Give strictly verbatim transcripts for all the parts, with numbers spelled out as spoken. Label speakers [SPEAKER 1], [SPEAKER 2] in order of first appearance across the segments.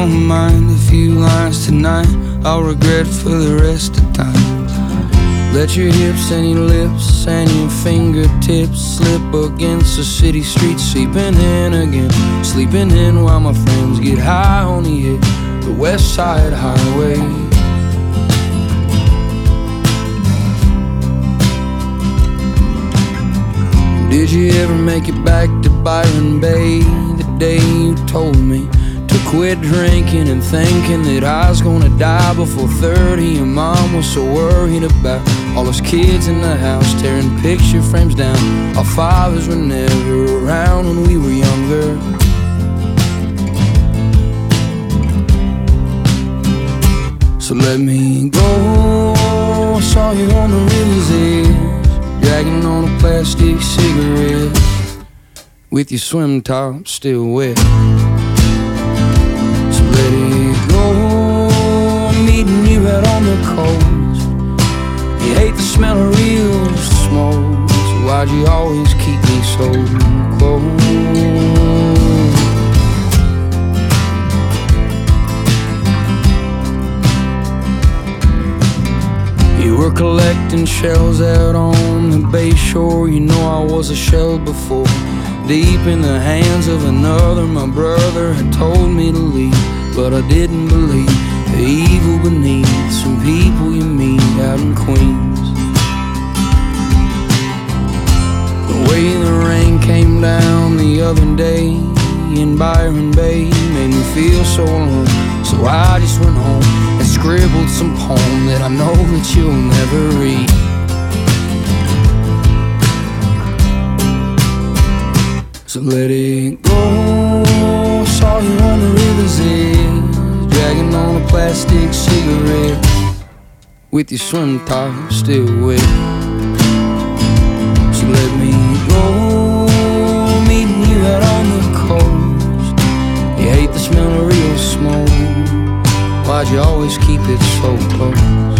[SPEAKER 1] don't mind a few lines tonight, I'll regret for the rest of time. Let your hips and your lips and your fingertips slip against the city streets, sleeping in again, sleeping in while my friends get high on the hit, the West Side Highway. Did you ever make it back to Byron Bay the day you told me to quit drinking and thinking that I was gonna die before thirty? Your mom was so worried about all those kids in the house tearing picture frames down. Our fathers were never around when we were younger. So let me go. I saw you on the river's edge, dragging on a plastic cigarette, with your swim top still wet. So let it go. I'm meeting you out on the coast. You hate the smell of real smoke, so why'd you always keep me so close? You were collecting shells out on the bay shore. You know I was a shell before, deep in the hands of another. My brother had told me to leave, but I didn't believe the evil beneath some people you meet out in Queens. The way the rain came down the other day in Byron Bay made me feel so alone, so I just went home and scribbled some poem that I know that you'll never read. So let it go. Saw you on the river's edge, dragging on a plastic cigarette, with your swim top still wet. So let me go. Meeting you out on the coast. You hate the smell of real smoke, why'd you always keep it so close?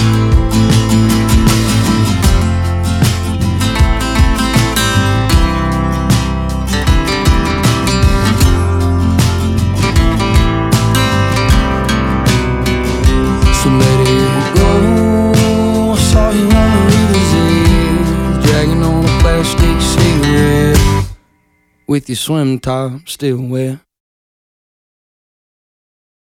[SPEAKER 1] So let it go. I saw you on the river's edge, dragging on a plastic cigarette, with your swim top still wet.